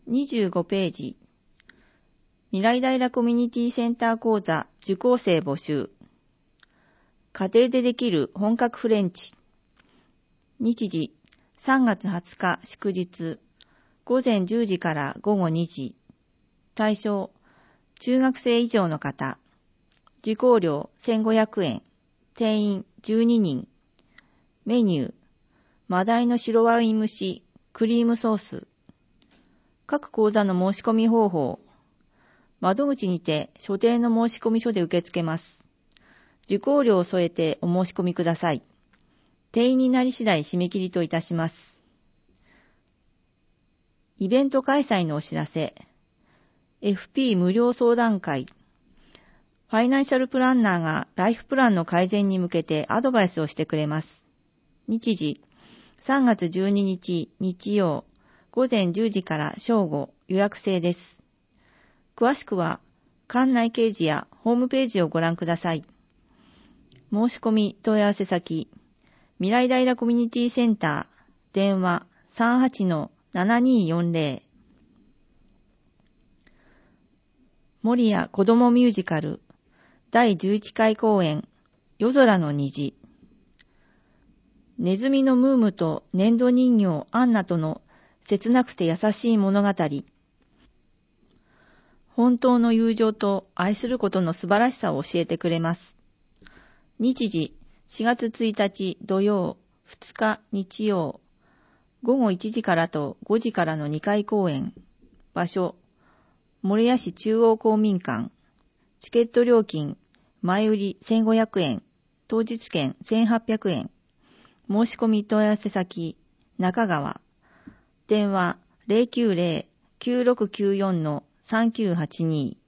25ページ。未来平コミュニティセンター講座受講生募集。家庭でできる本格フレンチ。日時3月20日祝日。午前10時から午後2時。対象、中学生以上の方。受講料1500円。定員12人。メニュー、マダイの白ワイン蒸し、クリームソース。各講座の申し込み方法。窓口にて所定の申込書で受け付けます。受講料を添えてお申し込みください。定員になり次第締め切りといたします。イベント開催のお知らせ。FP 無料相談会。ファイナンシャルプランナーがライフプランの改善に向けてアドバイスをしてくれます。日時、3月12日日曜、午前10時から正午、予約制です。詳しくは、館内掲示やホームページをご覧ください。申し込み問い合わせ先、未来平コミュニティセンター、電話 38-7240。守谷子どもミュージカル、第11回公演、夜空の虹。ネズミのムームと粘土人形アンナとの切なくて優しい物語。本当の友情と愛することの素晴らしさを教えてくれます。日時、4月1日土曜、2日日曜、午後1時からと5時からの2回公演。場所、守谷市中央公民館。チケット料金、前売り1500円、当日券1800円。申し込み問い合わせ先、中川。電話 090-9694-3982。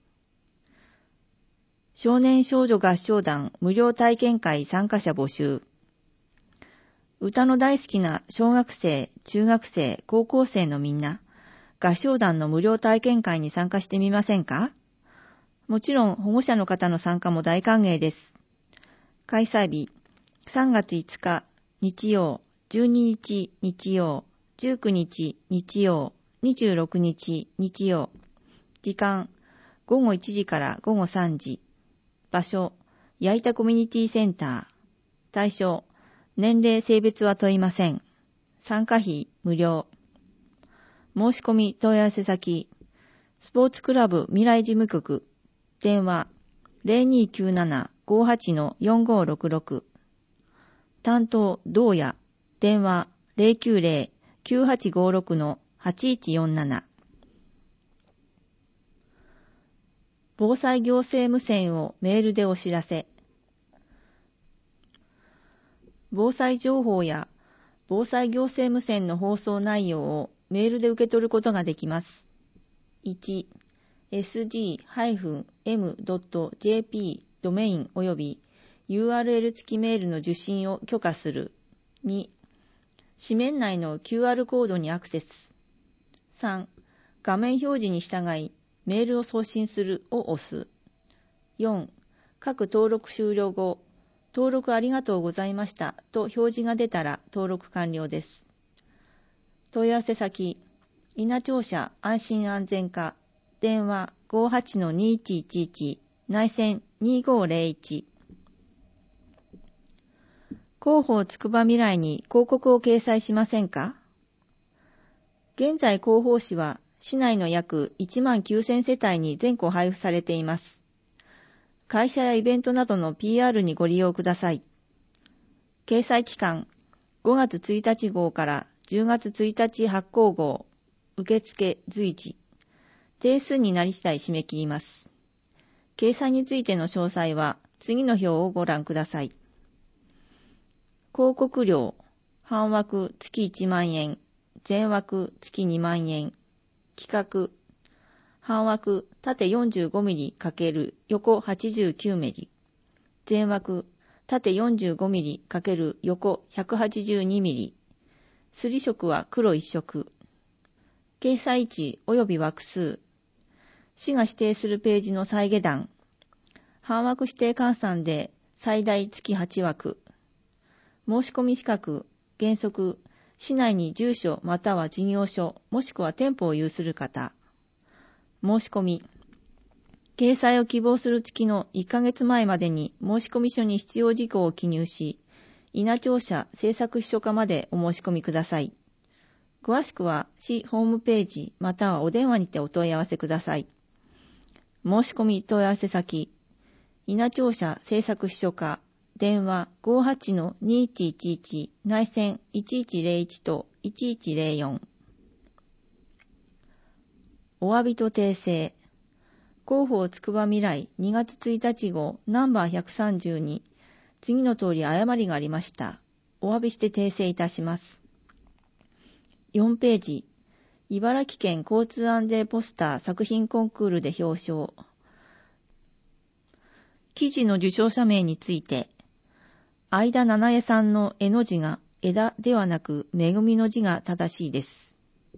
少年少女合唱団無料体験会参加者募集。歌の大好きな小学生、中学生、高校生のみんな、合唱団の無料体験会に参加してみませんか？もちろん保護者の方の参加も大歓迎です。開催日、3月5日日曜、12日日曜、19日日曜、26日日曜。時間、午後1時から午後3時。場所、矢板コミュニティセンター。対象、年齢性別は問いません。参加費無料。申し込み問い合わせ先、スポーツクラブ未来事務局。電話 0297-58-4566。担当同屋。電話 090-9856-8147。防災行政無線をメールでお知らせ。防災情報や防災行政無線の放送内容をメールで受け取ることができます。1、sg-m.jp ドメイン及び URL 付きメールの受信を許可する。2、紙面内の QR コードにアクセス。3、画面表示に従いメールを送信するを押す。4、各登録終了後、登録ありがとうございましたと表示が出たら登録完了です。問い合わせ先、稲庁舎安心安全課。電話 58-2111 内線2501。広報つくば未来に広告を掲載しませんか？現在広報誌は市内の約19000世帯に全戸配布されています。会社やイベントなどの PR にご利用ください。掲載期間、5月1日号から10月1日発行号。受付随時。定数になり次第締め切ります。掲載についての詳細は次の表をご覧ください。広告料、半枠月1万円、全枠月2万円。企画、半枠縦 45mm× 横 89mm。全枠縦 45mm× 横 182mm。すり色は黒一色。掲載値及び枠数。市が指定するページの再下段。半枠指定換算で最大月8枠。申し込み資格、原則、 市内に住所または事業所、もしくは店舗を有する方。申し込み。掲載を希望する月の1ヶ月前までに申込書に必要事項を記入し、稲庁舎政策秘書課までお申し込みください。詳しくは市ホームページまたはお電話にてお問い合わせください。申し込み問い合わせ先、稲庁舎政策秘書課、電話 58-2111 内線1101と1104。お詫びと訂正。広報つくば未来2月1日号ナンバー130に次の通り誤りがありました。お詫びして訂正いたします。4ページ、茨城県交通安全ポスター作品コンクールで表彰。記事の受賞者名について、相田七重さんの絵の字が枝ではなく恵みの字が正しいです。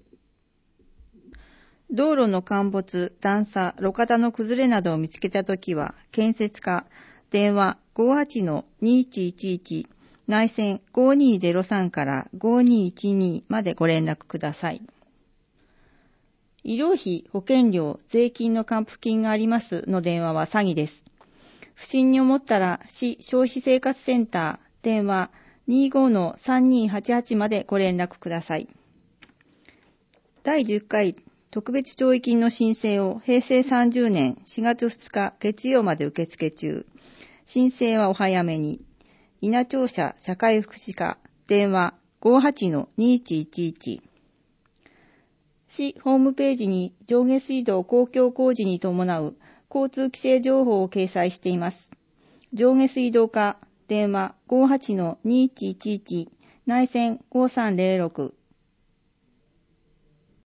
道路の陥没、段差、路肩の崩れなどを見つけたときは、建設課、電話 58-2111 内線5203から5212までご連絡ください。医療費、保険料、税金の還付金がありますの電話は詐欺です。不審に思ったら市消費生活センター電話 25-3288 までご連絡ください。第10回特別弔慰金の申請を平成30年4月2日月曜まで受付中。申請はお早めに。稲庁舎社会福祉課電話 58-2111。市ホームページに上下水道公共工事に伴う交通規制情報を掲載しています。上下水道課電話 58-2111 内線5306